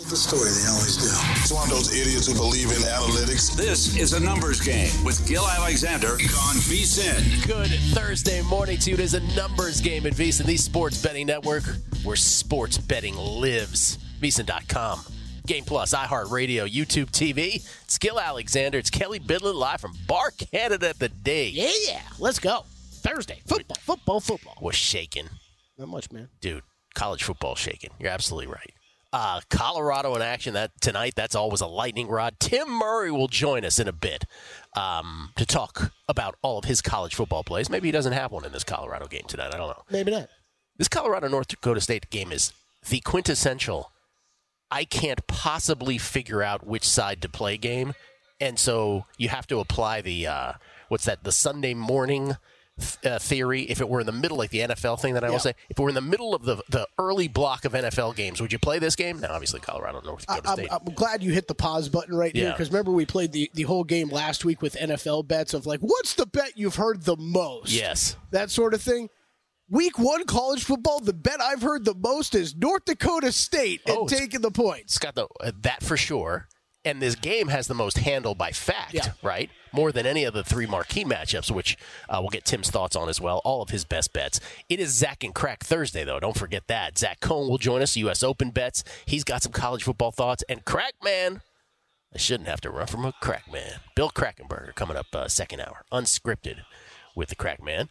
The story they always do. It's one of those idiots who believe in analytics. This is A Numbers Game with Gil Alexander on VSiN. Good Thursday morning to you. It is A Numbers Game at VSiN, the sports betting network where sports betting lives. VSiN.com. Game Plus, iHeartRadio, YouTube TV. It's Gil Alexander. It's Kelly Bidlin live from Bar Canada today. Yeah, let's go. Thursday. Football. Was shaking. Not much, man. Dude, college football shaking. You're absolutely right. Colorado in action tonight. That's always a lightning rod. Tim Murray will join us in a bit to talk about all of his college football plays. Maybe he doesn't have one in this Colorado game tonight. I don't know. Maybe not. This Colorado-North Dakota State game is the quintessential I can't possibly figure out which side to play game. And so you have to apply the, the Sunday morning theory. If it were in the middle, like the NFL thing that I will say, if it were in the middle of the early block of NFL games, would you play this game? No, obviously Colorado, North Dakota State. I'm glad you hit the pause button right here, because remember we played the whole game last week with NFL bets of like, what's the bet you've heard the most? Yes. That sort of thing. Week 1 college football, the bet I've heard the most is North Dakota State and taking the points. It's got that for sure. And this game has the most handle by fact, right? More than any of the 3 marquee matchups, which we'll get Tim's thoughts on as well, all of his best bets. It is Zach and Crack Thursday, though. Don't forget that. Zach Cohn will join us, U.S. Open bets. He's got some college football thoughts. And Crack Man, I shouldn't have to run from a Crack Man. Bill Krackomberger coming up second hour, unscripted with the Crack Man.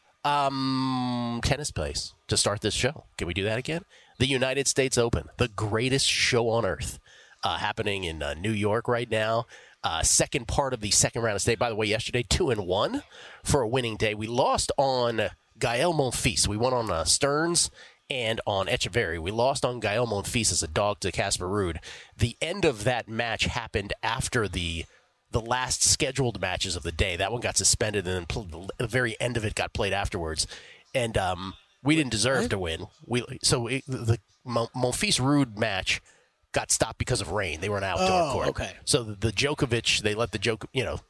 Tennis plays to start this show. Can we do that again? The United States Open, the greatest show on earth, happening in New York right now. Second part of the second round of state. By the way, yesterday 2-1 for a winning day. We lost on Gael Monfils. We won on Stearns and on Echeverry. We lost on Gael Monfils as a dog to Casper Ruud. The end of that match happened after the last scheduled matches of the day. That one got suspended, and then the very end of it got played afterwards. And we didn't deserve to win. The Monfils-Ruud match got stopped because of rain. They were an outdoor court. Okay. So the Djokovic, they let Djokovic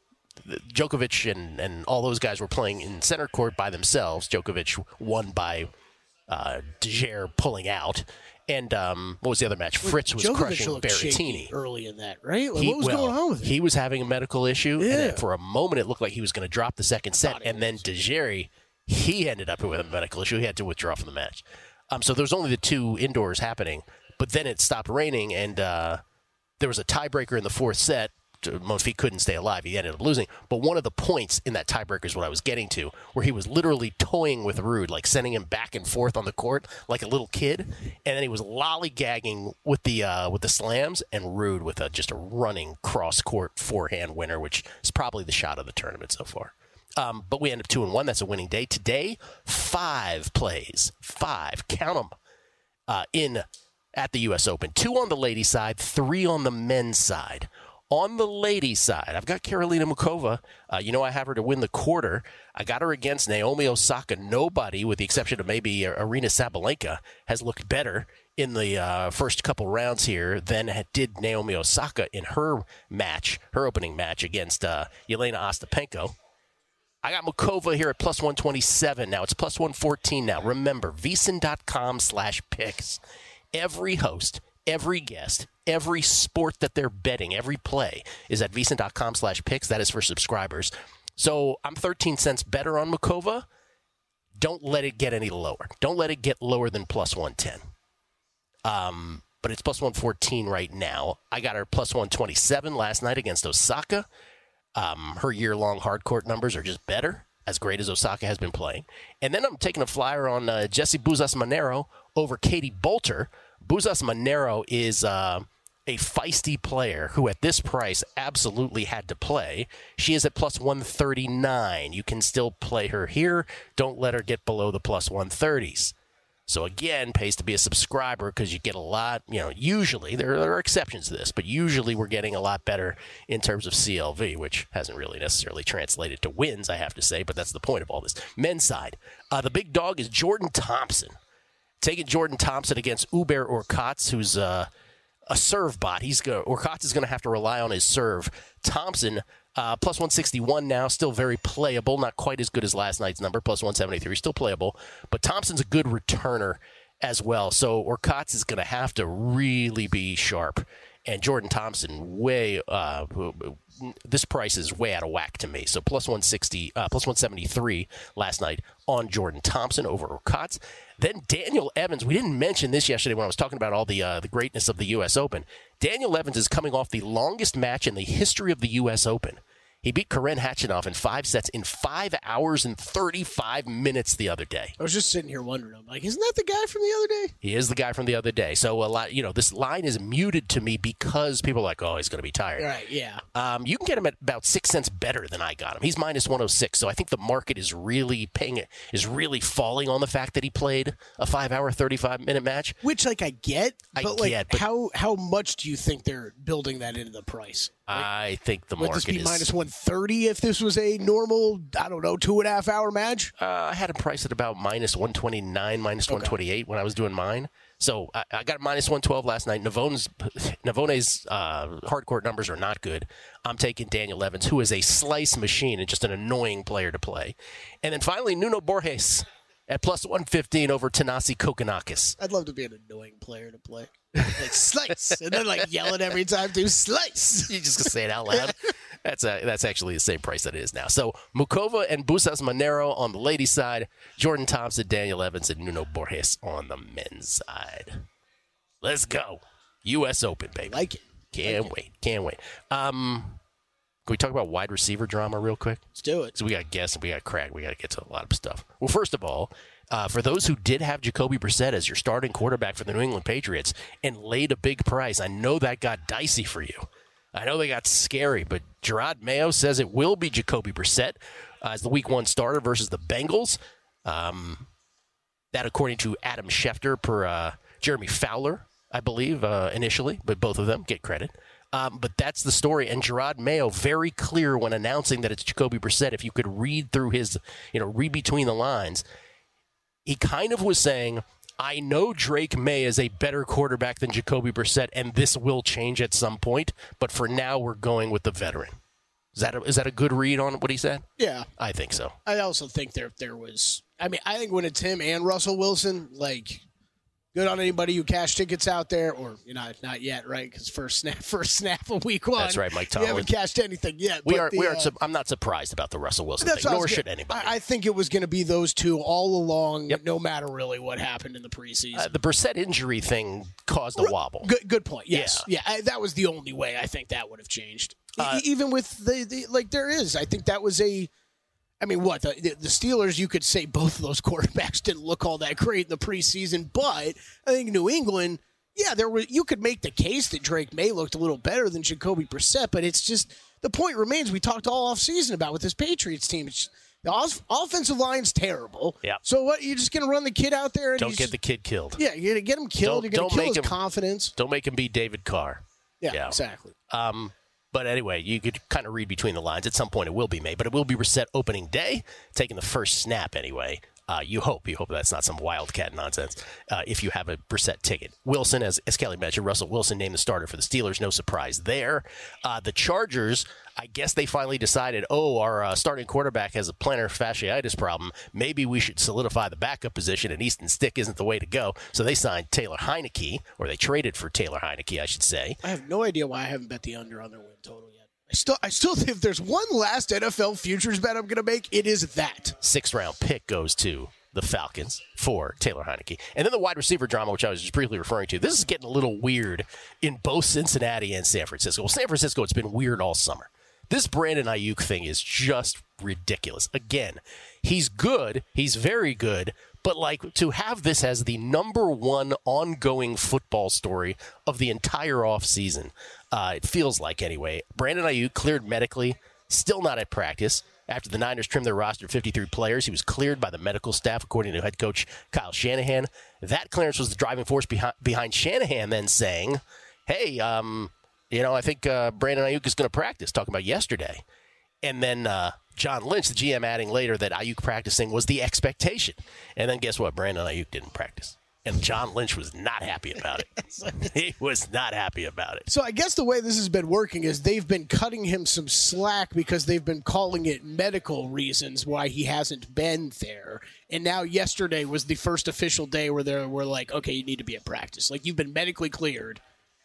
and all those guys were playing in center court by themselves. Djokovic won by De Gea pulling out. And what was the other match? Fritz was crushing Berrettini early in that, right? What was going on with him? He was having a medical issue, and then for a moment it looked like he was going to drop the second set, and then De Gea, he ended up with a medical issue. He had to withdraw from the match. So there was only the 2 indoors happening, but then it stopped raining, and there was a tiebreaker in the 4th set. Monfils couldn't stay alive. He ended up losing. But one of the points in that tiebreaker is what I was getting to, where he was literally toying with Ruud, like sending him back and forth on the court like a little kid. And then he was lollygagging with the slams, and Ruud with just a running cross-court forehand winner, which is probably the shot of the tournament so far. But we end up 2-1. That's a winning day. Today, 5 plays. 5. Count them at the U.S. Open. 2 on the ladies' side, 3 on the men's side. On the ladies' side, I've got Karolina Muchova. I have her to win the quarter. I got her against Naomi Osaka. Nobody, with the exception of maybe Aryna Sabalenka, has looked better in the first couple rounds here than did Naomi Osaka in her opening match against Yelena Ostapenko. I got Muchova here at plus 127 now. It's plus 114 now. Remember, VSiN.com/picks. Every host, every guest, every sport that they're betting, every play is at VSiN.com/picks. That is for subscribers. So I'm 13 cents better on Muchova. Don't let it get any lower. Don't let it get lower than plus 110. But it's plus 114 right now. I got her plus 127 last night against Osaka. Her year-long hard court numbers are just better, as great as Osaka has been playing. And then I'm taking a flyer on Jessie Buzzas-Monero over Katie Bolter. Buzzas-Monero is a feisty player who at this price absolutely had to play. She is at plus 139. You can still play her here. Don't let her get below the plus 130s. So again, pays to be a subscriber because you get a lot, usually, there are exceptions to this, but usually we're getting a lot better in terms of CLV, which hasn't really necessarily translated to wins, I have to say, but that's the point of all this. Men's side, the big dog is Jordan Thompson. Taking Jordan Thompson against Hubert Hurkacz, who's a serve bot. Hurkacz is going to have to rely on his serve. Thompson, plus 161 now, still very playable. Not quite as good as last night's number, plus 173, still playable. But Thompson's a good returner as well. So Hurkacz is going to have to really be sharp And Jordan Thompson, this price is way out of whack to me. So plus 160, plus 173 last night on Jordan Thompson over Okatz. Then Daniel Evans. We didn't mention this yesterday when I was talking about all the greatness of the U.S. Open. Daniel Evans is coming off the longest match in the history of the U.S. Open. He beat Karen Khachanov in 5 sets in 5 hours and 35 minutes the other day. I was just sitting here wondering, I'm like, isn't that the guy from the other day? He is the guy from the other day. So a lot, this line is muted to me because people are like, oh, he's going to be tired. Right, yeah. You can get him at about 6 cents better than I got him. He's minus 106. So I think the market is really falling on the fact that he played a 5-hour, 35-minute match. Which, I get. But how much do you think they're building that into the price? I think the market is... Would this be minus 130 if this was a normal, 2.5-hour match? I had a price at about minus 129, minus 128 when I was doing mine. So I got minus 112 last night. Navone's hard court numbers are not good. I'm taking Daniel Evans, who is a slice machine and just an annoying player to play. And then finally, Nuno Borges at plus 115 over Thanasi Kokkinakis. I'd love to be an annoying player to play. Like, slice. And then, yelling every time, to slice. You just gonna say it out loud. That's actually the same price that it is now. So, Mukova and Busas Monero on the ladies' side. Jordan Thompson, Daniel Evans, and Nuno Borges on the men's side. Let's go. U.S. Open, baby. Like it. Can't wait. Can we talk about wide receiver drama real quick? Let's do it. So we got guests and we got Craig. We got to get to a lot of stuff. Well, first of all, for those who did have Jacoby Brissett as your starting quarterback for the New England Patriots and laid a big price, I know that got dicey for you. I know they got scary, but Gerard Mayo says it will be Jacoby Brissett as the Week 1 starter versus the Bengals. That according to Adam Schefter per Jeremy Fowler, I believe, initially, but both of them get credit. But that's the story. And Gerard Mayo, very clear when announcing that it's Jacoby Brissett. If you could read through his, read between the lines, he kind of was saying, I know Drake May is a better quarterback than Jacoby Brissett, and this will change at some point. But for now, we're going with the veteran. Is that a good read on what he said? Yeah. I think so. I also think there was, I think when it's him and Russell Wilson, good on anybody who cashed tickets out there, or not yet, right? Because first snap of Week 1. That's right, Mike Tomlin. We haven't cashed anything yet. I'm not surprised about the Russell Wilson thing, nor should anybody. I think it was going to be those two all along, no matter really what happened in the preseason. The Brissett injury thing caused a wobble. Good point. Yes, that was the only way I think that would have changed. Even with there is, I think that was the Steelers, you could say both of those quarterbacks didn't look all that great in the preseason, but I think New England, you could make the case that Drake May looked a little better than Jacoby Brissett, but it's just, the point remains, we talked all offseason about with this Patriots team, the offensive line's terrible. Yeah. So what, you're just going to run the kid out there? And don't get the kid killed. Yeah, you're going to get him killed. You're going to kill his confidence. Don't make him be David Carr. Yeah, exactly. But anyway, you could kind of read between the lines. At some point, it will be made, but it will be Brissett opening day, taking the first snap anyway. You hope that's not some Wildcat nonsense. If you have a Brissett ticket, Wilson, as Kelly mentioned, Russell Wilson named the starter for the Steelers. No surprise there. The Chargers, I guess they finally decided, our starting quarterback has a plantar fasciitis problem. Maybe we should solidify the backup position, and Easton Stick isn't the way to go. So they signed Taylor Heineke, or they traded for Taylor Heineke, I should say. I have no idea why I haven't bet the under on their win total yet. I still think if there's one last NFL futures bet I'm going to make, it is that. 6th-round pick goes to the Falcons for Taylor Heineke. And then the wide receiver drama, which I was just briefly referring to. This is getting a little weird in both Cincinnati and San Francisco. Well, San Francisco, it's been weird all summer. This Brandon Ayuk thing is just ridiculous. Again, he's good. He's very good. But, to have this as the number one ongoing football story of the entire offseason, it feels like anyway. Brandon Ayuk cleared medically, still not at practice. After the Niners trimmed their roster of 53 players, he was cleared by the medical staff, according to head coach Kyle Shanahan. That clearance was the driving force behind Shanahan then saying, hey, I think Brandon Ayuk is going to practice, talking about yesterday. And then John Lynch, the GM, adding later that Ayuk practicing was the expectation. And then guess what? Brandon Ayuk didn't practice. And John Lynch was not happy about it. He was not happy about it. So I guess the way this has been working is they've been cutting him some slack because they've been calling it medical reasons why he hasn't been there. And now yesterday was the first official day where they were like, okay, you need to be at practice. You've been medically cleared.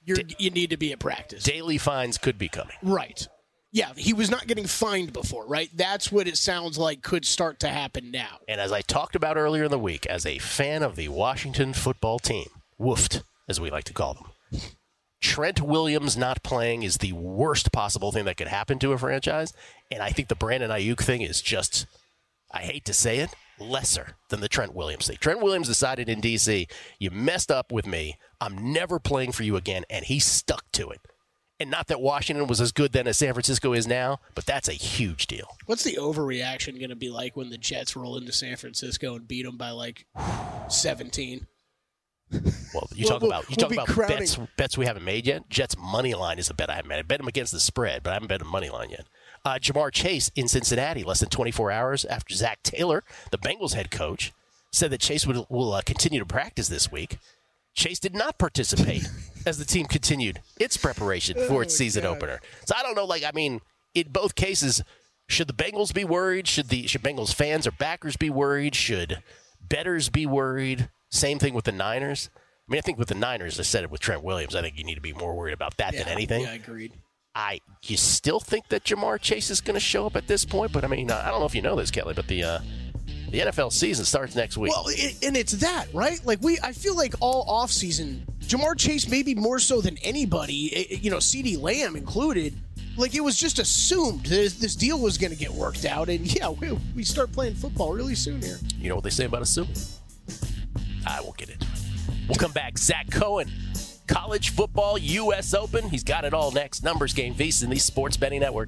you need to be at practice. Daily fines could be coming. Right. Yeah, he was not getting fined before, right? That's what it sounds like could start to happen now. And as I talked about earlier in the week, as a fan of the Washington football team, woofed, as we like to call them, Trent Williams not playing is the worst possible thing that could happen to a franchise. And I think the Brandon Ayuk thing is just, I hate to say it, lesser than the Trent Williams thing. Trent Williams decided in D.C., you messed up with me. I'm never playing for you again. And he stuck to it. And not that Washington was as good then as San Francisco is now, but that's a huge deal. What's the overreaction going to be like when the Jets roll into San Francisco and beat them by like 17? Well, you talk about bets we haven't made yet. Jets money line is a bet I haven't made. I bet them against the spread, but I haven't bet them money line yet. Jamar Chase in Cincinnati, less than 24 hours after Zach Taylor, the Bengals head coach, said that Chase will continue to practice this week. Chase did not participate as the team continued its preparation for its season opener. So I don't know, in both cases, should the Bengals be worried? Should Bengals fans or backers be worried? Should bettors be worried? Same thing with the Niners. I think with the Niners, I said it with Trent Williams, I think you need to be more worried about that than anything. Yeah, agreed. You still think that Jamar Chase is going to show up at this point? But, I don't know if you know this, Kelly, but the NFL season starts next week. Well, and it's that, right? I feel like all offseason, Jamar Chase maybe more so than anybody, CeeDee Lamb included, it was just assumed this deal was going to get worked out. And, we start playing football really soon here. You know what they say about assuming? I won't get into it. We'll come back. Zach Cohen, college football, U.S. Open. He's got it all next. Numbers Game, VSiN, the Sports Betting Network.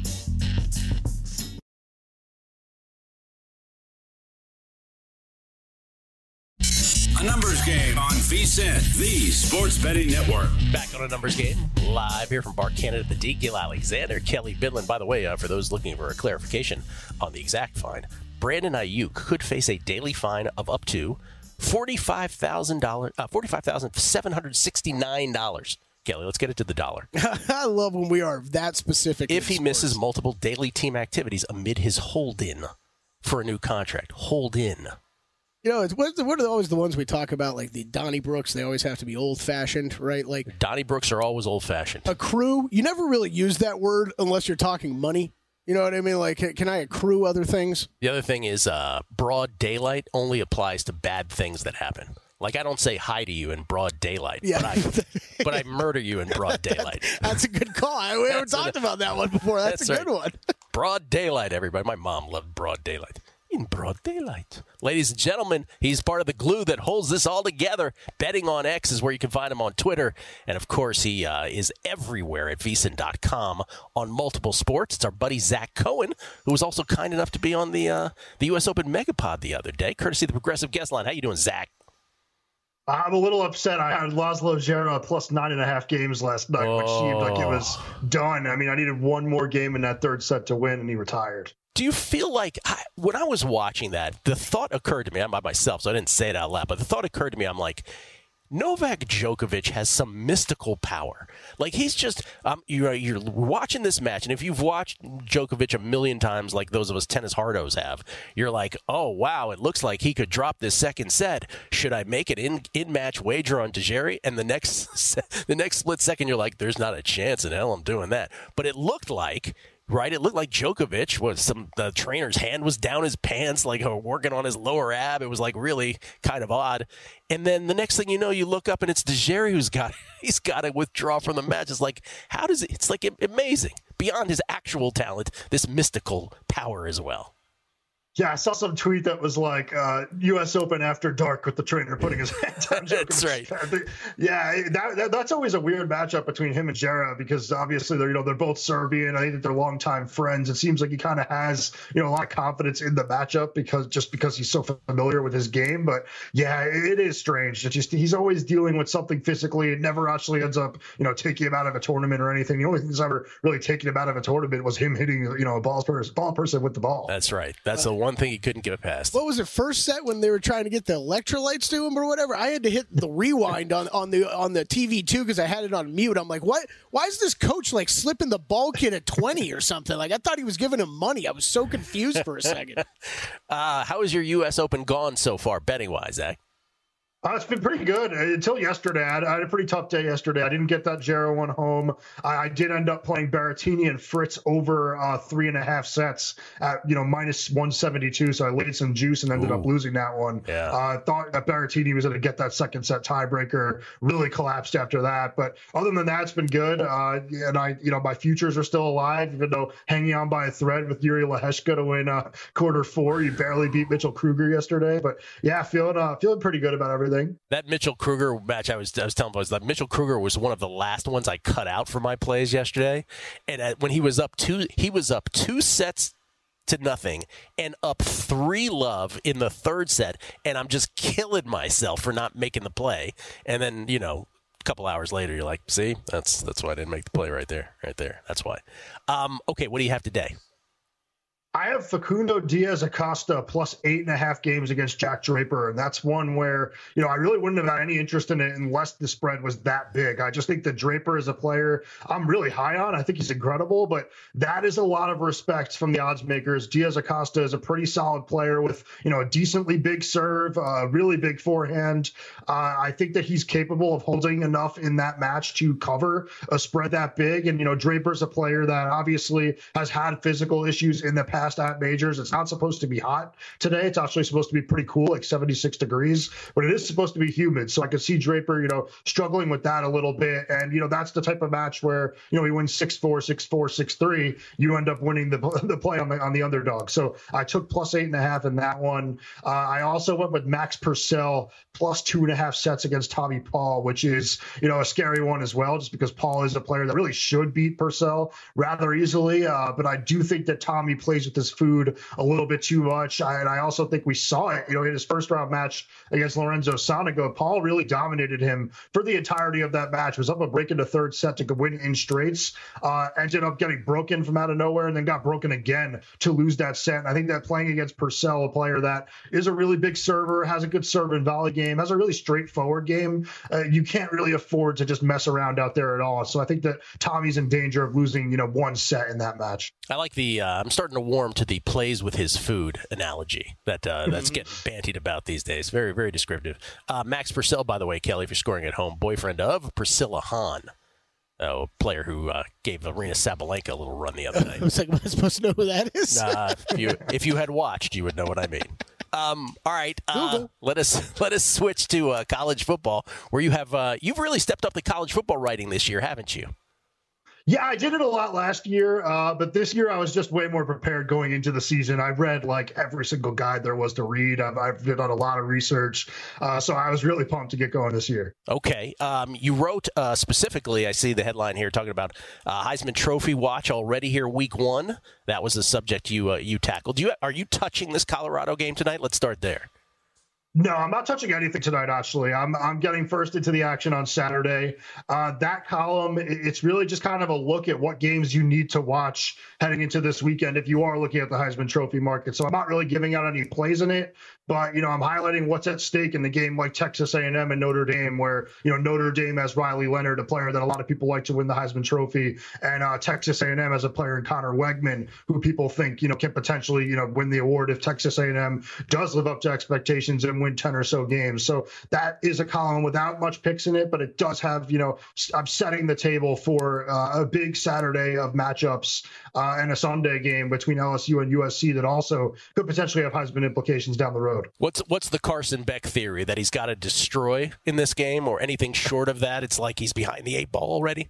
A Numbers Game on VSiN, the Sports Betting Network. Back on A Numbers Game, live here from Bar Canada at the D. Gil Alexander, Kelly Bidlin. By the way, for those looking for a clarification on the exact fine, Brandon Ayuk could face a daily fine of up to $45,769. Kelly, let's get it to the dollar. I love when we are that specific. If he misses multiple daily team activities amid his hold-in for a new contract. Hold-in. What are always the ones we talk about, like the Donniebrooks? They always have to be old-fashioned, right? Donniebrooks are always old-fashioned. Accrue? You never really use that word unless you're talking money. You know what I mean? Can I accrue other things? The other thing is broad daylight only applies to bad things that happen. I don't say hi to you in broad daylight, but I murder you in broad daylight. That's a good call. We haven't talked about that one before. That's a good one. Broad daylight, everybody. My mom loved broad daylight. In broad daylight. Ladies and gentlemen, he's part of the glue that holds this all together. Betting on X is where you can find him on Twitter. And, of course, he is everywhere at VSiN.com on multiple sports. It's our buddy Zach Cohen, who was also kind enough to be on the U.S. Open Megapod the other day, courtesy of the Progressive Guest Line. How you doing, Zach? I'm a little upset. I had Laszlo Djere plus 9.5 games last night, which seemed like it was done. I needed one more game in that third set to win, and he retired. Do you feel like, when I was watching that, the thought occurred to me, I'm by myself, so I didn't say it out loud, but the thought occurred to me, I'm like, Novak Djokovic has some mystical power. He's just, you're watching this match, and if you've watched Djokovic a million times like those of us tennis hardos have, you're like, oh, wow, it looks like he could drop this second set. Should I make it in-match wager on Djere? And the next split second, you're like, there's not a chance in hell I'm doing that. But it looked like... Right, it looked like Djokovic the trainer's hand was down his pants, working on his lower ab. It was really kind of odd. And then the next thing you know, you look up and it's Djere who's got to withdraw from the match. It's how does it? It's amazing beyond his actual talent, this mystical power as well. Yeah, I saw some tweet that was U.S. Open after dark with the trainer putting his hand on Djokovic. That's right. Yeah, that's always a weird matchup between him and Djere because obviously they're both Serbian. I think that they're longtime friends. It seems like he kind of has a lot of confidence in the matchup because he's so familiar with his game. But yeah, it is strange. It's just he's always dealing with something physically. It never actually ends up taking him out of a tournament or anything. The only thing that's ever really taken him out of a tournament was him hitting a ball person with the ball. That's right. That's the one thing he couldn't get past. What was it, first set when they were trying to get the electrolytes to him or whatever? I had to hit the rewind on the TV too because I had it on mute. I'm like, what? Why is this coach slipping the ball kid at 20 or something? I thought he was giving him money. I was so confused for a second. How is your U.S. Open gone so far, betting wise, Zach? It's been pretty good until yesterday. I had a pretty tough day yesterday. I didn't get that Jarrow one home. I did end up playing Berrettini and Fritz over 3.5 sets at minus 172. So I laid some juice and ended up losing that one. Yeah. Thought that Berrettini was going to get that second set tiebreaker. Really collapsed after that. But other than that, it's been good. And my futures are still alive, even though hanging on by a thread with Yuri Leheshka to win quarter 4. You barely beat Mitchell Kruger yesterday. But yeah, feeling pretty good about everything. That Mitchell Kruger match, I was telling boys that Mitchell Kruger was one of the last ones I cut out for my plays yesterday. And when he was up 2 sets to nothing and up 3-love in the third set, and I'm just killing myself for not making the play. And then a couple hours later, you're like, see, that's why I didn't make the play right there. That's why. Okay, what do you have today? I have Facundo Diaz-Acosta plus 8.5 games against Jack Draper. And that's one where, I really wouldn't have had any interest in it unless the spread was that big. I just think that Draper is a player I'm really high on. I think he's incredible, but that is a lot of respect from the odds makers. Diaz-Acosta is a pretty solid player with, a decently big serve, a really big forehand. I think that he's capable of holding enough in that match to cover a spread that big. And, Draper's a player that obviously has had physical issues in the past at majors. It's not supposed to be hot today. It's actually supposed to be pretty cool, like 76 degrees, but it is supposed to be humid. So I could see Draper, struggling with that a little bit. And, that's the type of match where, he wins 6-4, 6-4, 6-3. You end up winning the play on the underdog. So I took plus 8.5 in that one. I also went with Max Purcell plus 2.5 sets against Tommy Paul, which is, a scary one as well, just because Paul is a player that really should beat Purcell rather easily. But I do think that Tommy plays with his food a little bit too much. And I also think we saw it, in his first round match against Lorenzo Sonego. Paul really dominated him for the entirety of that match, was up a break in the third set to win in straights, ended up getting broken from out of nowhere and then got broken again to lose that set. And I think that playing against Purcell, a player that is a really big server, has a good serve and volley game, has a really straightforward game, you can't really afford to just mess around out there at all. So I think that Tommy's in danger of losing, one set in that match. I like I'm starting to warm to the plays with his food analogy that's getting bantied about these days. Very, very descriptive. Max Purcell, by the way, Kelly, if you're scoring at home, boyfriend of Priscilla Hahn, a player who gave Arena Sabalenka a little run the other night. I was like, am I supposed to know who that is? If you had watched, you would know what I mean. All right, let us switch to college football, where you have you've really stepped up the college football writing this year, haven't you? Yeah, I did it a lot last year, but this year I was just way more prepared going into the season. I read every single guide there was to read. I've done a lot of research, so I was really pumped to get going this year. Okay. You wrote specifically, I see the headline here talking about Heisman Trophy watch already here week 1. That was the subject you tackled. Are you touching this Colorado game tonight? Let's start there. No, I'm not touching anything tonight, actually. I'm getting first into the action on Saturday. That column, it's really just kind of a look at what games you need to watch heading into this weekend if you are looking at the Heisman Trophy market. So I'm not really giving out any plays in it, but, I'm highlighting what's at stake in the game like Texas A&M and Notre Dame, where, Notre Dame has Riley Leonard, a player that a lot of people like to win the Heisman Trophy, and Texas A&M has a player in Connor Wegman, who people think, can potentially, win the award if Texas A&M does live up to expectations and win 10 or so games. So that is a column without much picks in it, but it does have, I'm setting the table for a big Saturday of matchups and a Sunday game between LSU and USC that also could potentially have Heisman implications down the road. What's the Carson Beck theory, that he's got to destroy in this game, or anything short of that, it's like he's behind the 8 ball already?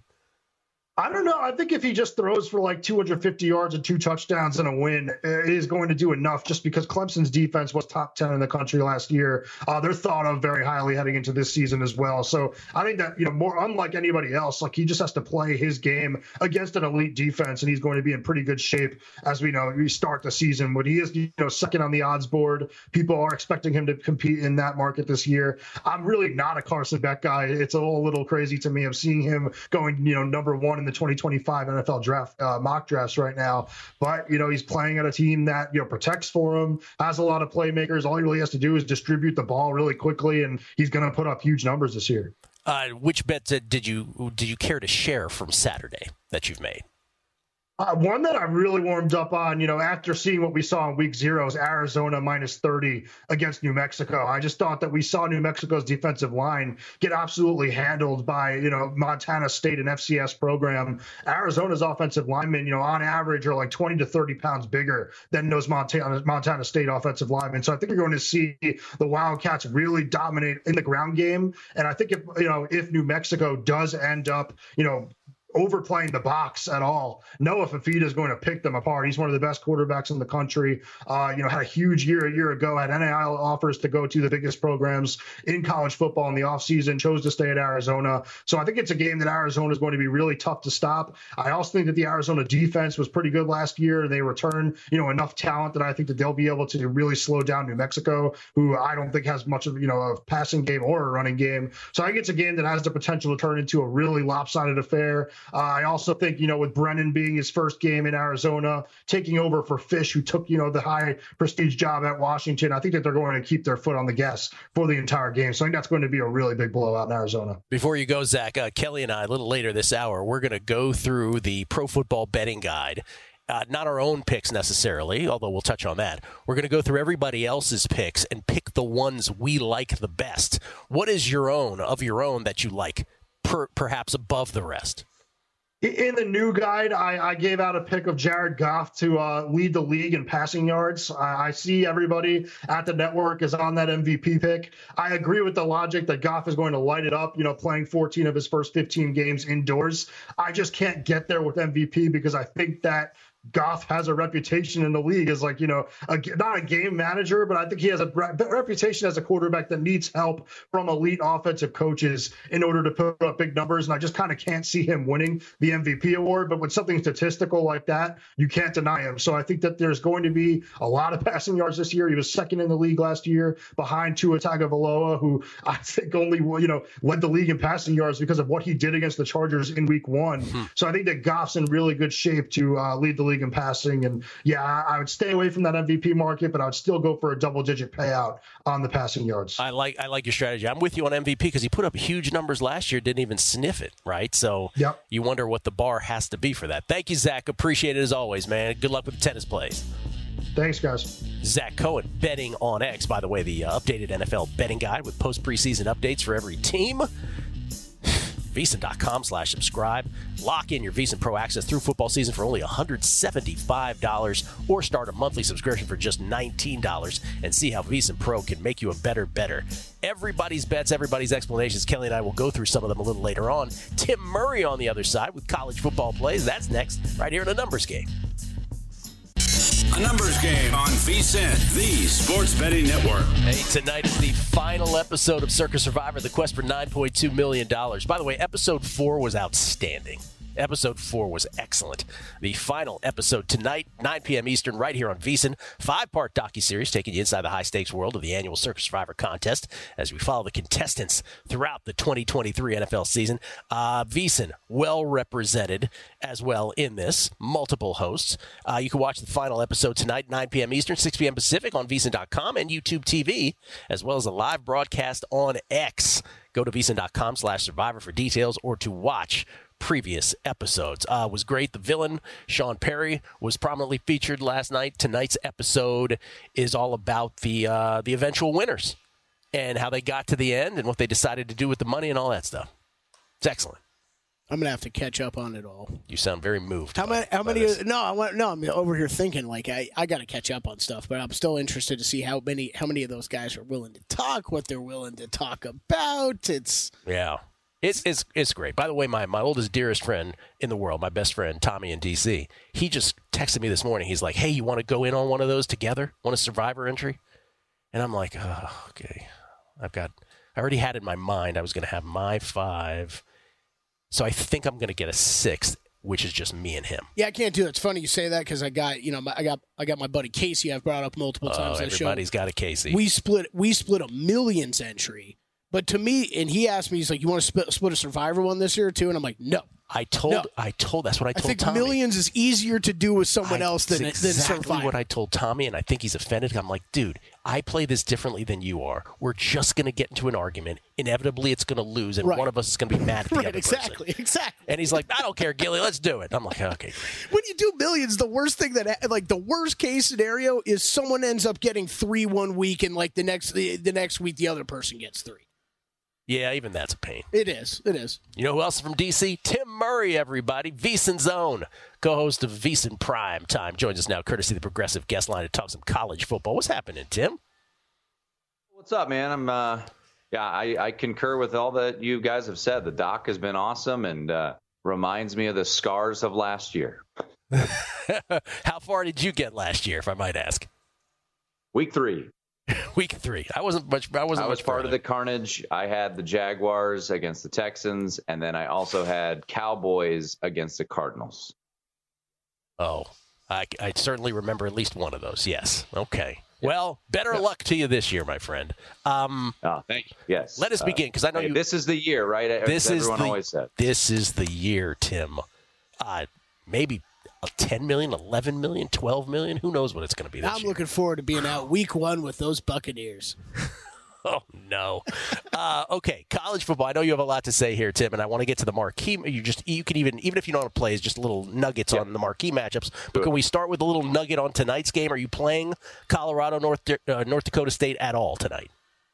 I don't know. I think if he just throws for 250 yards and 2 touchdowns and a win, it is going to do enough, just because Clemson's defense was top 10 in the country last year. They're thought of very highly heading into this season as well. So I think that, more unlike anybody else, he just has to play his game against an elite defense, and he's going to be in pretty good shape as we start the season. But he is, second on the odds board. People are expecting him to compete in that market this year. I'm really not a Carson Beck guy. It's a little crazy to me. I'm seeing him going, number 1 in the 2025 NFL draft mock drafts right now. But, he's playing at a team that, protects for him, has a lot of playmakers. All he really has to do is distribute the ball really quickly, and he's going to put up huge numbers this year. Which bets did you care to share from Saturday that you've made? One that I really warmed up on, after seeing what we saw in week 0 is Arizona minus 30 against New Mexico. I just thought that we saw New Mexico's defensive line get absolutely handled by, Montana State and FCS program. Arizona's offensive linemen, on average are like 20 to 30 pounds bigger than those Montana State offensive linemen. So I think you're going to see the Wildcats really dominate in the ground game. And I think if New Mexico does end up, overplaying the box at all, Noah Fifita is going to pick them apart. He's one of the best quarterbacks in the country. Had a huge year a year ago, had NIL offers to go to the biggest programs in college football in the offseason, chose to stay at Arizona. So I think it's a game that Arizona is going to be really tough to stop. I also think that the Arizona defense was pretty good last year. They return, enough talent that I think that they'll be able to really slow down New Mexico, who I don't think has much of, a passing game or a running game. So I think it's a game that has the potential to turn into a really lopsided affair. I also think, with Brennan being his first game in Arizona, taking over for Fish, who took, the high prestige job at Washington, I think that they're going to keep their foot on the gas for the entire game. So I think that's going to be a really big blowout in Arizona. Before you go, Zach, Kelly and I, a little later this hour, we're going to go through the Pro Football Betting Guide. Not our own picks necessarily, although we'll touch on that. We're going to go through everybody else's picks and pick the ones we like the best. What is your own that you like, perhaps above the rest? In the new guide, I gave out a pick of Jared Goff to lead the league in passing yards. I see everybody at the network is on that MVP pick. I agree with the logic that Goff is going to light it up, playing 14 of his first 15 games indoors. I just can't get there with MVP because I think that Goff has a reputation in the league as not a game manager, but I think he has a reputation as a quarterback that needs help from elite offensive coaches in order to put up big numbers. And I just kind of can't see him winning the MVP award. But with something statistical like that, you can't deny him. So I think that there's going to be a lot of passing yards this year. He was second in the league last year behind Tua Tagovailoa, who I think only, led the league in passing yards because of what he did against the Chargers in week 1. So I think that Goff's in really good shape to lead the league in passing. And I would stay away from that MVP market, but I would still go for a double-digit payout on the passing yards. I like your strategy. I'm with you on MVP because he put up huge numbers last year, didn't even sniff it, right? So You wonder what the bar has to be for that. Thank you, Zach. Appreciate it as always, man. Good luck with the tennis plays. Thanks, guys. Zach Cohen, Betting on X. By the way, the updated NFL betting guide with post-preseason updates for every team. VSiN.com/subscribe. Lock in your VSiN Pro access through football season for only $175 or start a monthly subscription for just $19 and see how VSiN Pro can make you a better. Everybody's bets, everybody's explanations. Kelly and I will go through some of them a little later on. Tim Murray on the other side with college football plays. That's next, right here in A Numbers Game. A Numbers Game on VSiN, the Sports Betting Network. Hey, tonight is the final episode of Circa Survivor, the quest for $9.2 million. By the way, episode 4 was outstanding. Episode 4 was excellent. The final episode tonight, 9 p.m. Eastern, right here on VSiN. 5-part docuseries taking you inside the high-stakes world of the annual Circa Survivor contest as we follow the contestants throughout the 2023 NFL season. VSiN, well represented as well in this. Multiple hosts. You can watch the final episode tonight, 9 p.m. Eastern, 6 p.m. Pacific on VSiN.com and YouTube TV, as well as a live broadcast on X. Go to VSiN.com/survivor for details or to watch previous episodes. Was great. The villain, Sean Perry, was prominently featured last night. Tonight's episode is all about the eventual winners and how they got to the end and what they decided to do with the money and all that stuff. It's excellent. I'm gonna have to catch up on it all. You sound very moved. How many? I'm over here thinking like I got to catch up on stuff, but I'm still interested to see how many of those guys are willing to talk, what they're willing to talk about. It's great. By the way, my oldest, dearest friend in the world, my best friend, Tommy in D.C., he just texted me this morning. He's like, hey, you want to go in on one of those together? Want a Survivor entry? And I'm like, oh, okay. I already had in my mind I was going to have my 5. So I think I'm going to get a 6th, which is just me and him. Yeah, I can't do it. It's funny you say that because I got my buddy Casey I've brought up multiple times on the show. Everybody's got a Casey. We split a millions entry. But to me, and he asked me, he's like, you want to split a Survivor one this year too? And I'm like, no. I told that's what I told I think Tommy. millions is easier to do with someone else than exactly Survivor. what I told Tommy, and I think he's offended. I'm like, dude, I play this differently than you are. We're just going to get into an argument. Inevitably, it's going to lose, and one of us is going to be mad at the other person. Exactly. And he's like, I don't care, Gilly, let's do it. I'm like, okay. When you do millions, the worst thing the worst case scenario is someone ends up getting 3 1 week, and like the next week the other person gets 3. Yeah, even that's a pain. It is. You know who else is from D.C.? Tim Murray, everybody. VSiN's own co-host of VSiN Prime Time. Joins us now, courtesy of the Progressive Guest Line, to talk some college football. What's happening, Tim? What's up, man? I concur with all that you guys have said. The doc has been awesome and reminds me of the scars of last year. How far did you get last year, if I might ask? Week 3. Week 3. I was part of the carnage. I had the Jaguars against the Texans, and then I also had Cowboys against the Cardinals. Oh, I certainly remember at least one of those. Yes. Okay. Well, better luck to you this year, my friend. Thank you. Yes. Let us begin, because I know you. This is the year, right? Everyone always said. This is the year, Tim. Maybe 10 million, 11 million, 12 million. Who knows what it's going to be this year. I'm looking forward to being out week 1 with those Buccaneers. Oh, no. Okay, college football. I know you have a lot to say here, Tim, and I want to get to the marquee. You can even if you don't want to play, it's just little nuggets on the marquee matchups. But can we start with a little nugget on tonight's game? Are you playing Colorado, North Dakota State at all tonight?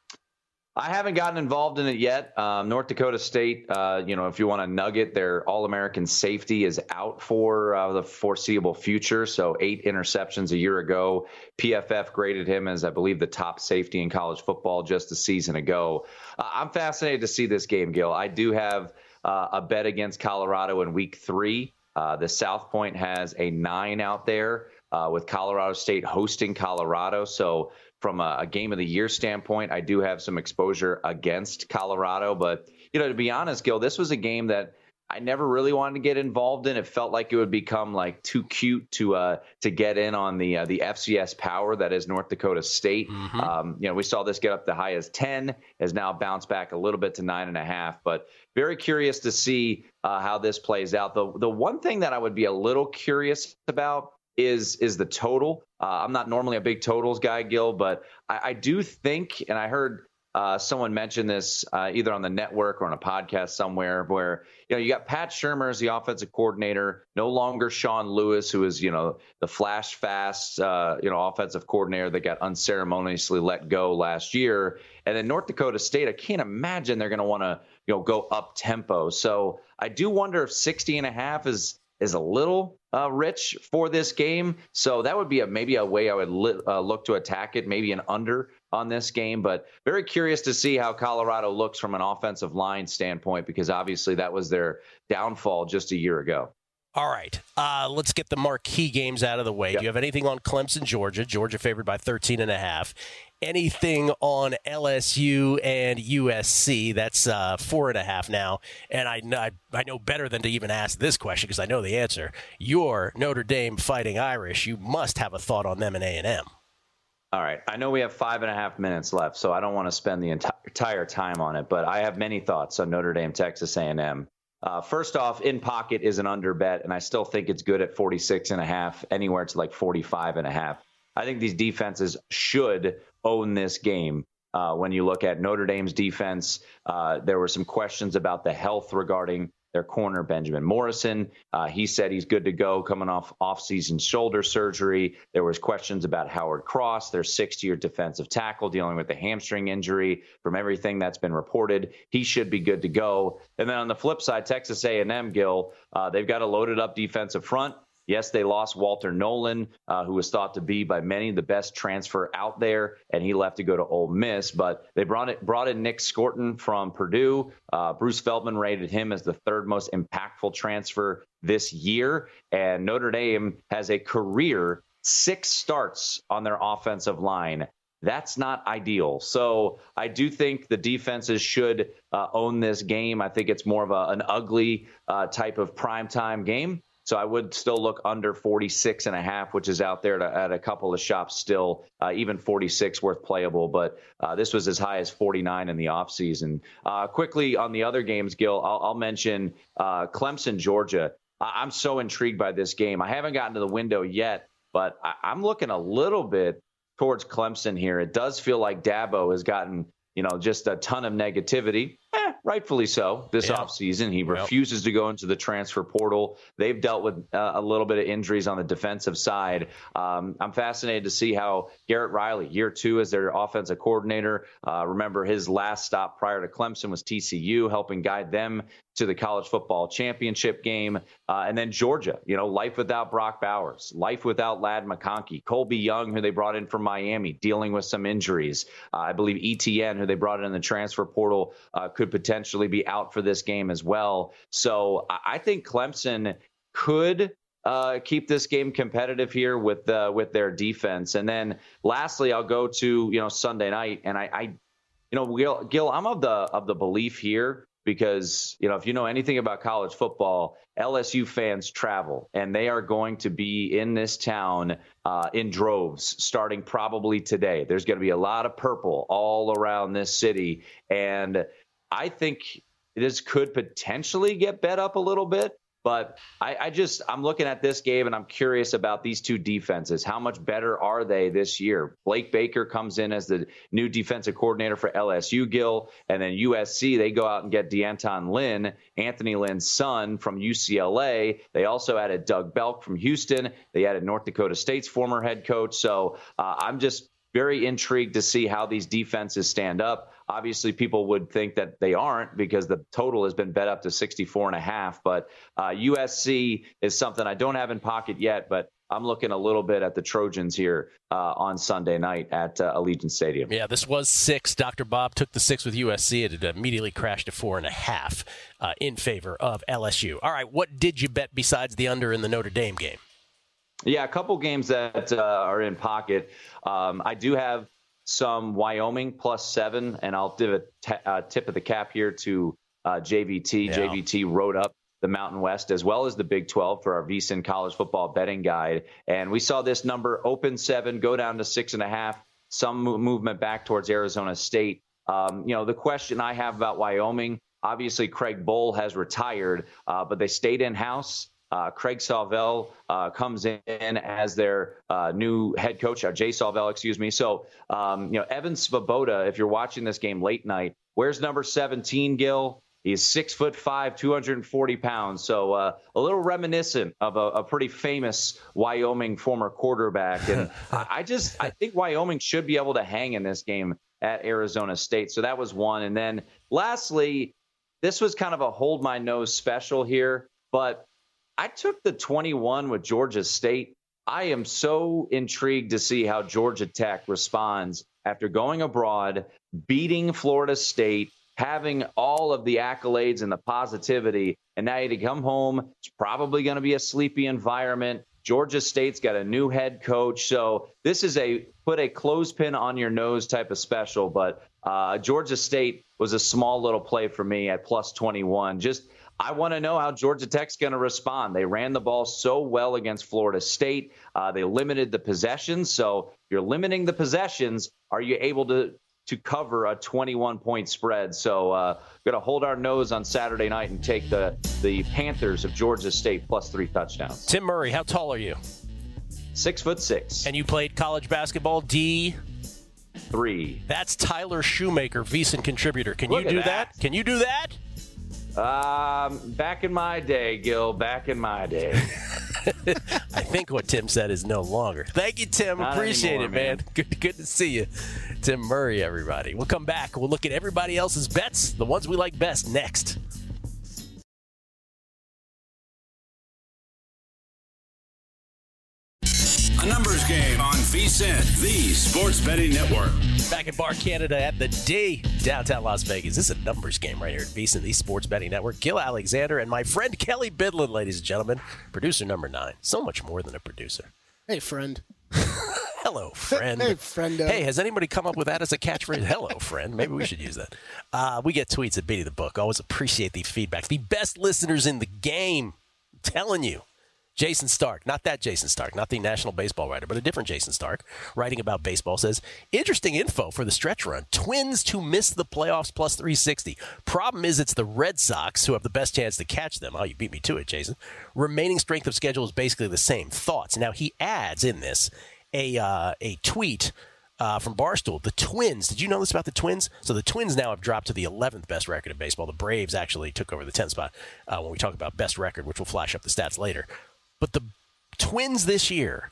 I haven't gotten involved in it yet. North Dakota State, if you want a nugget, their All-American safety is out for the foreseeable future. So 8 interceptions a year ago. PFF graded him as, I believe, the top safety in college football just a season ago. I'm fascinated to see this game, Gil. I do have a bet against Colorado in week 3. The South Point has a 9 out there with Colorado State hosting Colorado. So from a game of the year standpoint, I do have some exposure against Colorado. But, to be honest, Gil, this was a game that I never really wanted to get involved in. It felt like it would become like too cute to get in on the FCS power that is North Dakota State. Mm-hmm. We saw this get up to high as 10, has now bounced back a little bit to 9.5. But very curious to see how this plays out. The one thing that I would be a little curious about is the total. I'm not normally a big totals guy, Gil, but I do think, and I heard someone mention this either on the network or on a podcast somewhere, where you got Pat Shurmur as the offensive coordinator, no longer Sean Lewis, who is the flash fast offensive coordinator that got unceremoniously let go last year, and then North Dakota State. I can't imagine they're going to want to go up tempo. So I do wonder if 60.5 is a little rich for this game. So that would be maybe a way I would look to attack it, maybe an under on this game. But very curious to see how Colorado looks from an offensive line standpoint, because obviously that was their downfall just a year ago. All right. Let's get the marquee games out of the way. Yep. Do you have anything on Clemson, Georgia? Georgia favored by 13.5. Anything on LSU and USC? That's 4.5 now. And I know better than to even ask this question because I know the answer. You're Notre Dame Fighting Irish. You must have a thought on them and A&M. All right. I know we have 5.5 minutes left, so I don't want to spend the entire time on it. But I have many thoughts on Notre Dame, Texas A&M. First off, in pocket is an under bet, and I still think it's good at 46.5, anywhere to like 45.5. I think these defenses should own this game. When you look at Notre Dame's defense, there were some questions about the health regarding their corner, Benjamin Morrison. He said he's good to go coming off-season shoulder surgery. There was questions about Howard Cross, their 6th-year defensive tackle, dealing with a hamstring injury. From everything that's been reported, he should be good to go. And then on the flip side, Texas A&M, Gil, they've got a loaded-up defensive front. Yes, they lost Walter Nolan, who was thought to be by many the best transfer out there, and he left to go to Ole Miss. But they brought in Nick Scorton from Purdue. Bruce Feldman rated him as the 3rd most impactful transfer this year. And Notre Dame has a career 6 starts on their offensive line. That's not ideal. So I do think the defenses should own this game. I think it's more of an ugly type of primetime game. So I would still look under 46.5, which is out there at a couple of shops still, even 46 worth playable. But this was as high as 49 in the offseason. Quickly on the other games, Gil, I'll mention Clemson, Georgia. I'm so intrigued by this game. I haven't gotten to the window yet, but I'm looking a little bit towards Clemson here. It does feel like Dabo has gotten, just a ton of negativity. Rightfully so this offseason. He refuses to go into the transfer portal. They've dealt with a little bit of injuries on the defensive side. I'm fascinated to see how Garrett Riley, year 2 as their offensive coordinator. Remember, his last stop prior to Clemson was TCU, helping guide them to the college football championship game. And then Georgia, life without Brock Bowers, life without Ladd McConkey, Colby Young, who they brought in from Miami, dealing with some injuries. I believe ETN, who they brought in the transfer portal, could potentially be out for this game as well. So I think Clemson could keep this game competitive here with their defense. And then lastly, I'll go to, Sunday night. And Gil, I'm of the belief here, because, if you know anything about college football, LSU fans travel, and they are going to be in this town in droves starting probably today. There's going to be a lot of purple all around this city. And I think this could potentially get bet up a little bit. But I'm looking at this game and I'm curious about these two defenses. How much better are they this year? Blake Baker comes in as the new defensive coordinator for LSU, Gil, and then USC, they go out and get D'Anton Lynn, Anthony Lynn's son from UCLA. They also added Doug Belk from Houston. They added North Dakota State's former head coach. So I'm just very intrigued to see how these defenses stand up. Obviously, people would think that they aren't because the total has been bet up to 64.5. But USC is something I don't have in pocket yet, but I'm looking a little bit at the Trojans here on Sunday night at Allegiant Stadium. Yeah, this was 6. Dr. Bob took the 6 with USC. It immediately crashed to 4.5 in favor of LSU. All right, what did you bet besides the under in the Notre Dame game? Yeah, a couple games that are in pocket. I do have some Wyoming +7, and I'll give a tip of the cap here to JVT. Yeah. JVT wrote up the Mountain West as well as the Big 12 for our VSiN college football betting guide. And we saw this number open 7, go down to 6.5, some movement back towards Arizona State. The question I have about Wyoming, obviously Craig Bohl has retired, but they stayed in-house. Craig Sawvell comes in as their new head coach, Jay Sawvell, excuse me. So, Evan Svoboda, if you're watching this game late night, where's number 17, Gil? He's 6'5", 240 pounds. So a little reminiscent of a pretty famous Wyoming former quarterback. And I think Wyoming should be able to hang in this game at Arizona State. So that was one. And then lastly, this was kind of a hold my nose special here, but I took the 21 with Georgia State. I am so intrigued to see how Georgia Tech responds after going abroad, beating Florida State, having all of the accolades and the positivity, and now you come home, it's probably going to be a sleepy environment. Georgia State's got a new head coach. So this is put a clothespin on your nose type of special, but Georgia State was a small little play for me at +21. I want to know how Georgia Tech's going to respond. They ran the ball so well against Florida State. They limited the possessions. So if you're limiting the possessions, are you able to cover a 21-point spread? So going to hold our nose on Saturday night and take the Panthers of Georgia State +3 touchdowns. Tim Murray, how tall are you? 6'6". And you played college basketball D3. That's Tyler Shoemaker, VSiN contributor. Can you do that? Can you do that? Back in my day, Gil, back in my day. I think what Tim said is no longer. Thank you, Tim. Not Appreciate anymore, it, man. Good to see you. Tim Murray, everybody. We'll come back. We'll look at everybody else's bets, the ones we like best, next. A numbers game on VSiN, the Sports Betting Network. Back at Bar Canada at the D, downtown Las Vegas. This is a numbers game right here at VSiN, the Sports Betting Network. Gil Alexander and my friend Kelly Bidlin, ladies and gentlemen. Producer number 9. So much more than a producer. Hey, friend. Hello, friend. Hey, friend. Hey, has anybody come up with that as a catchphrase? Hello, friend. Maybe we should use that. We get tweets at Beating the Book. Always appreciate the feedback. The best listeners in the game. I'm telling you. Jason Stark, not that Jason Stark, not the national baseball writer, but a different Jason Stark, writing about baseball, says, interesting info for the stretch run. Twins to miss the playoffs plus 360. Problem is it's the Red Sox who have the best chance to catch them. Oh, you beat me to it, Jason. Remaining strength of schedule is basically the same. Thoughts? Now, he adds in this a tweet from Barstool. The Twins, did you know this about the Twins? So the Twins now have dropped to the 11th best record in baseball. The Braves actually took over the 10th spot when we talk about best record, which will flash up the stats later. But the Twins this year,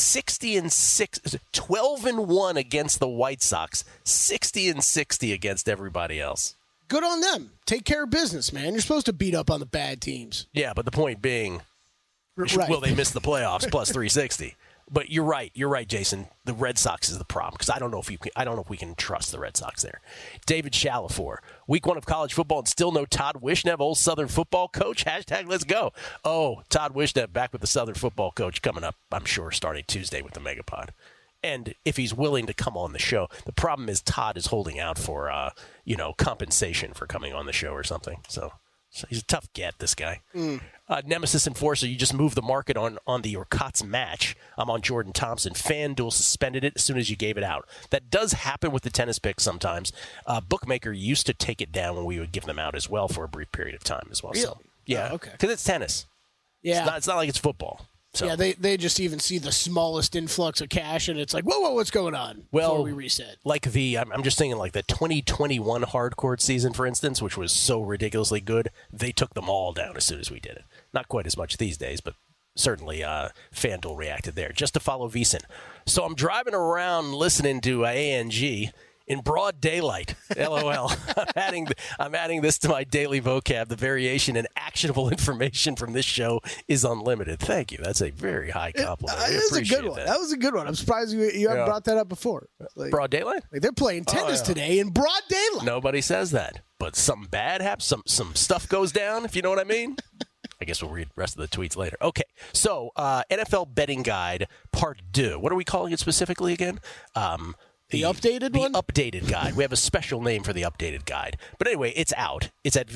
60-6, 12-1 against the White Sox, 60-60 against everybody else. Good on them. Take care of business, man. You're supposed to beat up on the bad teams. Yeah, but the point being, Right. will they miss the playoffs plus 360? But you're right, Jason. The Red Sox is the problem because I don't know if we can trust the Red Sox there. David Shalafor, week 1 of college football and still no Todd Wishnev, old Southern football coach. # let's go. Oh, Todd Wishnev back with the Southern football coach coming up, I'm sure, starting Tuesday with the Megapod. And if he's willing to come on the show, the problem is Todd is holding out for compensation for coming on the show or something. So he's a tough get, this guy. Nemesis Enforcer, you just moved the market on the Urquhart match. I'm on Jordan Thompson. FanDuel suspended it as soon as you gave it out. That does happen with the tennis picks sometimes. Bookmaker used to take it down when we would give them out as well for a brief period of time as well. Really? So, yeah, okay. Because it's tennis. Yeah. It's not like it's football. So. Yeah, they just even see the smallest influx of cash, and it's like, whoa, what's going on? Before we reset. Like I'm just thinking like the 2021 hardcourt season, for instance, which was so ridiculously good, they took them all down as soon as we did it. Not quite as much these days, but certainly FanDuel reacted there. Just to follow VSiN. So I'm driving around listening to ANG in broad daylight. LOL. I'm adding this to my daily vocab. The variation in actionable information from this show is unlimited. Thank you. That's a very high compliment. That is a good one. That was a good one. I'm surprised you haven't brought that up before. Like, broad daylight? Like they're playing tennis today in broad daylight. Nobody says that. But something bad happens. Some stuff goes down, if you know what I mean. I guess we'll read the rest of the tweets later. Okay, so NFL Betting Guide Part 2. What are we calling it specifically again? The updated one? The updated guide. We have a special name for the updated guide. But anyway, it's out. It's at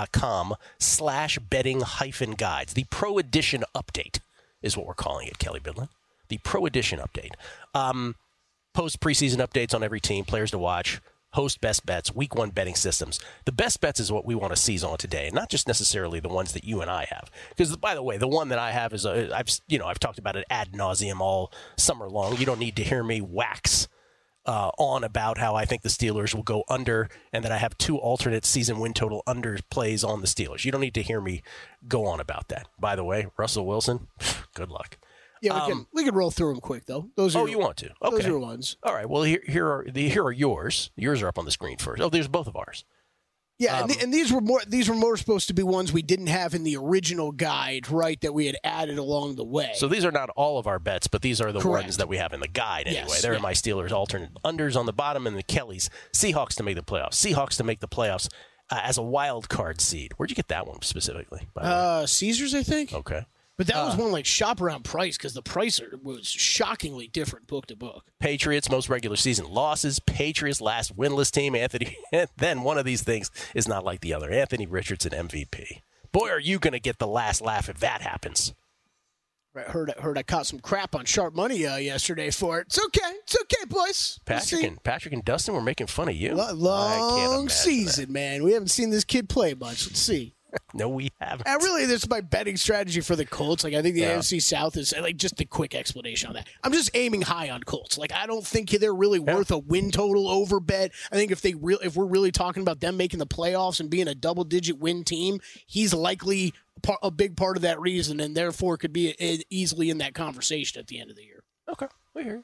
VSiN.com/betting-guides. The Pro Edition Update is what we're calling it, Kelly Bidlin. The Pro Edition Update. Post preseason updates on every team, players to watch, host best bets, week 1 betting systems. The best bets is what we want to seize on today, and not just necessarily the ones that you and I have. Because, by the way, the one that I have is, I've talked about it ad nauseum all summer long. You don't need to hear me wax on about how I think the Steelers will go under and that I have 2 alternate season win total under plays on the Steelers. You don't need to hear me go on about that. By the way, Russell Wilson, good luck. Yeah, we can roll through them quick, though. You want to? Okay. Those are the ones. All right, well, here are yours. Yours are up on the screen first. Oh, there's both of ours. Yeah, and these were more supposed to be ones we didn't have in the original guide, right? That we had added along the way. So these are not all of our bets, but these are the ones that we have in the guide anyway. Yes, there are my Steelers alternate unders on the bottom, and the Kellys Seahawks to make the playoffs. Seahawks to make the playoffs as a wild card seed. Where'd you get that one specifically? Caesars, I think. Okay. But that was one like shop around price because the price was shockingly different book to book. Patriots, most regular season losses. Patriots, last winless team. Anthony, then one of these things is not like the other. Anthony Richardson, MVP. Boy, are you going to get the last laugh if that happens. Right, heard I caught some crap on Sharp Money yesterday for it. It's okay, boys. Patrick and Dustin were making fun of you. Long season, man. We haven't seen this kid play much. Let's see. No, we haven't. And really, this is my betting strategy for the Colts. Like, I think the AFC South is like just a quick explanation on that. I'm just aiming high on Colts. Like, I don't think they're really worth a win total over bet. I think if we're really talking about them making the playoffs and being a double-digit win team, he's likely a big part of that reason, and therefore could be easily in that conversation at the end of the year. Okay, we hear you.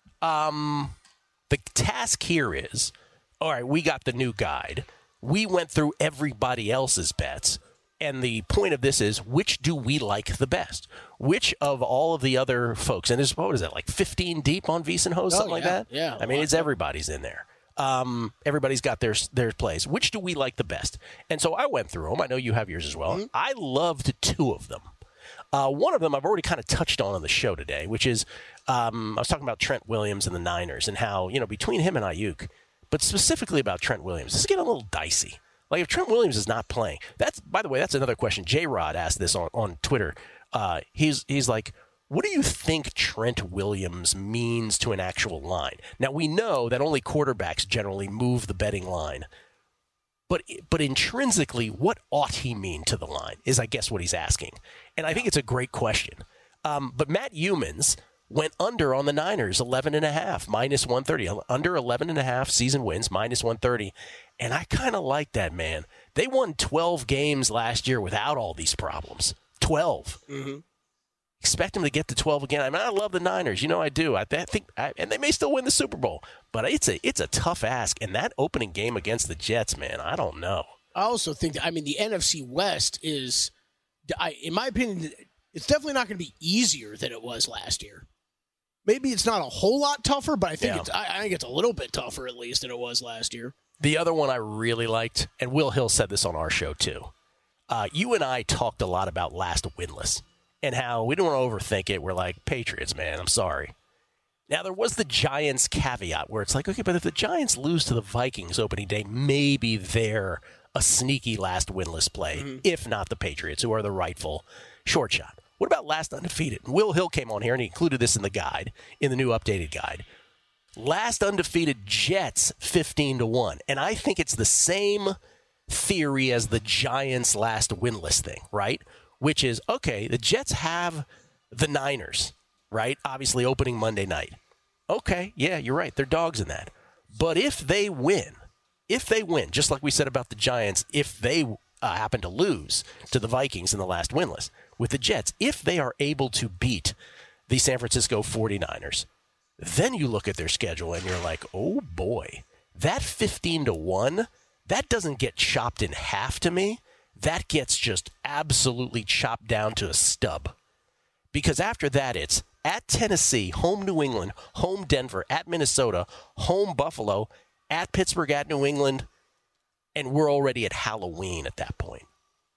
The task here is, all right, we got the new guide. We went through everybody else's bets, and the point of this is, which do we like the best? Which of all of the other folks, and there's, what is that, like 15 deep on VSiN hosts, something like that? Yeah. I mean, it's everybody's in there. Everybody's got their plays. Which do we like the best? And so I went through them. I know you have yours as well. Mm-hmm. I loved 2 of them. One of them I've already kind of touched on the show today, which is I was talking about Trent Williams and the Niners and how, between him and Ayuk, but specifically about Trent Williams, this is getting a little dicey. Like, if Trent Williams is not playing, by the way, that's another question. J-Rod asked this on Twitter. He's like, what do you think Trent Williams means to an actual line? Now, we know that only quarterbacks generally move the betting line. But intrinsically, what ought he mean to the line is, I guess, what he's asking. And I think it's a great question. But Matt Humans went under on the Niners, 11.5, minus 130. Under 11.5 season wins, minus 130. And I kind of like that, man. They won 12 games last year without all these problems. 12. Mm-hmm. Expect them to get to 12 again. I mean, I love the Niners. You know I do. I think, and they may still win the Super Bowl. But it's a tough ask. And that opening game against the Jets, man, I don't know. I also think that, the NFC West is, in my opinion, it's definitely not going to be easier than it was last year. Maybe it's not a whole lot tougher, but I think it's a little bit tougher at least than it was last year. The other one I really liked, and Will Hill said this on our show too. You and I talked a lot about last winless and how we don't want to overthink it. We're like, Patriots, man, I'm sorry. Now, there was the Giants caveat where it's like, okay, but if the Giants lose to the Vikings opening day, maybe they're a sneaky last winless play, if not the Patriots, who are the rightful short shot. What about last undefeated? Will Hill came on here, and he included this in the guide, in the new updated guide. Last undefeated Jets, 15-1. And I think it's the same theory as the Giants' last winless thing, right? Which is, okay, the Jets have the Niners, right? Obviously opening Monday night. Okay, yeah, you're right. They're dogs in that. But if they win, just like we said about the Giants, if they happen to lose to the Vikings in the last winless, with the Jets, if they are able to beat the San Francisco 49ers, then you look at their schedule and you're like, oh boy, that 15-1, that doesn't get chopped in half to me. That gets just absolutely chopped down to a stub. Because after that, it's at Tennessee, home New England, home Denver, at Minnesota, home Buffalo, at Pittsburgh, at New England, and we're already at Halloween at that point.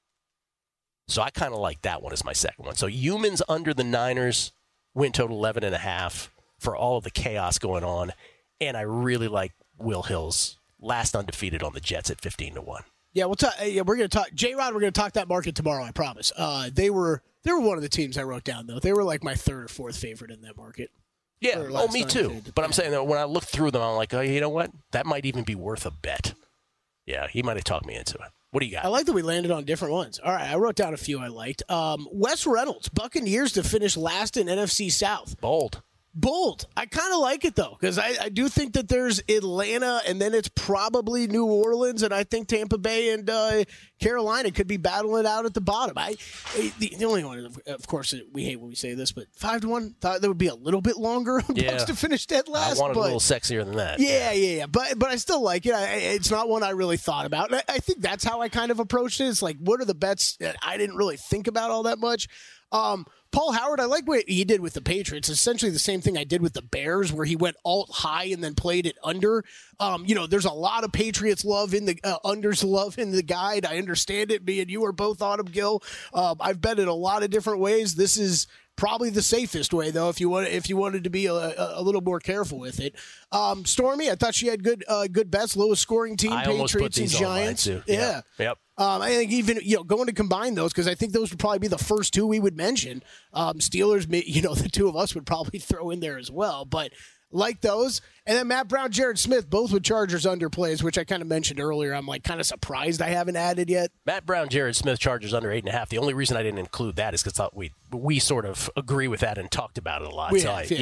So I kind of like that one as my second one. So Humans under the Niners, win total 11.5 for all of the chaos going on. And I really like Will Hill's last undefeated on the Jets at 15-1. Yeah, we're going to talk. J-Rod, we're going to talk that market tomorrow, I promise. They were one of the teams I wrote down, though. They were like my third or fourth favorite in that market. Yeah, me too. But I'm saying that when I look through them, I'm like, oh, you know what? That might even be worth a bet. Yeah, he might have talked me into it. What do you got? I like that we landed on different ones. All right, I wrote down a few I liked. Wes Reynolds, Buccaneers to finish last in NFC South. Bold. I kind of like it, though, because I do think that there's Atlanta, and then it's probably New Orleans, and I think Tampa Bay and Carolina could be battling out at the bottom. The only one, of course, we hate when we say this, but 5-1, thought there would be a little bit longer Bucs to finish dead last. I wanted a little sexier than that. Yeah. But I still like it. It's not one I really thought about. And I think that's how I kind of approached it. It's like, what are the bets that I didn't really think about all that much? Paul Howard, I like what he did with the Patriots. Essentially the same thing I did with the Bears, where he went alt high and then played it under. There's a lot of Patriots love in the unders love in the guide. I understand it. Me and you are both on him, Gil. I've bet it a lot of different ways. This is probably the safest way, though, if you wanted to be a little more careful with it. Stormy, I thought she had good bets. Lowest scoring team, Patriots and Giants. Yeah. Yep. I think even going to combine those, because I think those would probably be the first two we would mention. Steelers, the two of us would probably throw in there as well, but like those. And then Matt Brown, Jared Smith, both with Chargers underplays, which I kind of mentioned earlier. I'm like kind of surprised I haven't added yet. Matt Brown, Jared Smith, Chargers under 8.5. The only reason I didn't include that is because we sort of agree with that and talked about it a lot.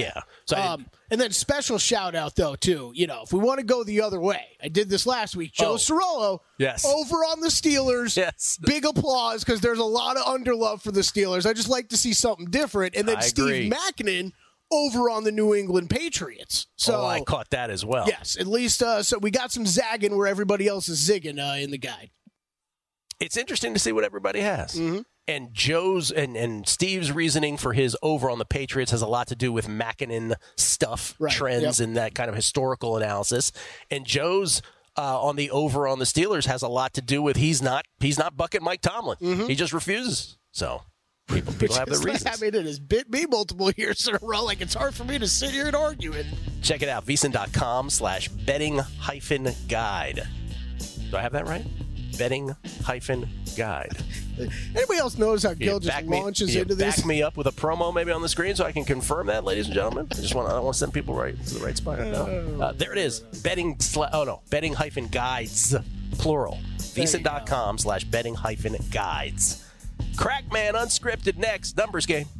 And then special shout out though too. If we want to go the other way, I did this last week. Joe Cirolo, over on the Steelers. Yes, big applause because there's a lot of underlove for the Steelers. I just like to see something different. And then Steve Mackinnon over on the New England Patriots. So I caught that as well. Yes, at least so we got some zagging where everybody else is zigging in the guide. It's interesting to see what everybody has. Mm-hmm. And Joe's and Steve's reasoning for his over on the Patriots has a lot to do with Mackinnon stuff, trends, and that kind of historical analysis. And Joe's on the over on the Steelers has a lot to do with he's not bucking Mike Tomlin. Mm-hmm. He just refuses. So people have their reasons. It has bit me multiple years in a row. Like, it's hard for me to sit here and argue it. Check it out, vsin.com/betting-guide. Do I have that right? betting-guide. Anybody else knows how Gil just launches into this? Back me up with a promo maybe on the screen so I can confirm that, ladies and gentlemen. I don't want to send people right to the right spot. No. There it is. Betting-guides, plural. VSiN.com/betting-guides. Crackman Unscripted next. Numbers game.